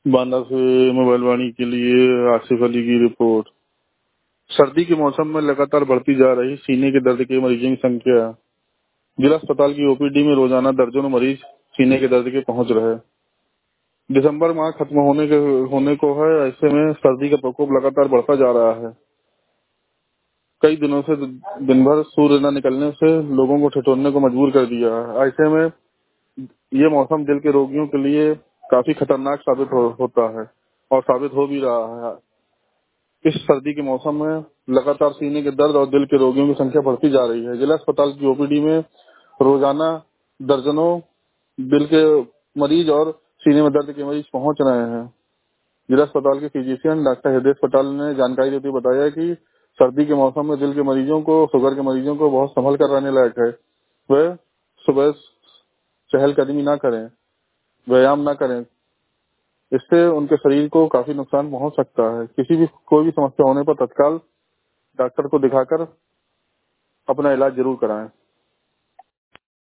बांदा से मोबाइल वाणी के लिए आसिफ अली की रिपोर्ट। सर्दी के मौसम में लगातार बढ़ती जा रही सीने के दर्द के मरीजों की संख्या। जिला अस्पताल की ओपीडी में रोजाना दर्जनों मरीज सीने के दर्द के पहुंच रहे। दिसंबर माह खत्म होने को है, ऐसे में सर्दी का प्रकोप लगातार बढ़ता जा रहा है। कई दिनों से दिन भर सूर्य न निकलने से लोगों को ठिठुरने को मजबूर कर दिया है। ऐसे में ये मौसम दिल के रोगियों के लिए काफी खतरनाक होता है और साबित हो भी रहा है। इस सर्दी के मौसम में लगातार सीने के दर्द और दिल के रोगियों की संख्या बढ़ती जा रही है। जिला अस्पताल की ओपीडी में रोजाना दर्जनों दिल के मरीज और सीने में दर्द के मरीज पहुंच रहे हैं। जिला अस्पताल के फिजिशियन डॉक्टर हृदय पटाल ने जानकारी देते हुए बताया कि सर्दी के मौसम में दिल के मरीजों को, शुगर के मरीजों को बहुत संभल कर रहने लायक है। वे सुबह चहलकदमी ना करें, व्यायाम ना करें, इससे उनके शरीर को काफी नुकसान पहुंच सकता है। कोई भी समस्या होने पर तत्काल डॉक्टर को दिखाकर अपना इलाज जरूर कराएं।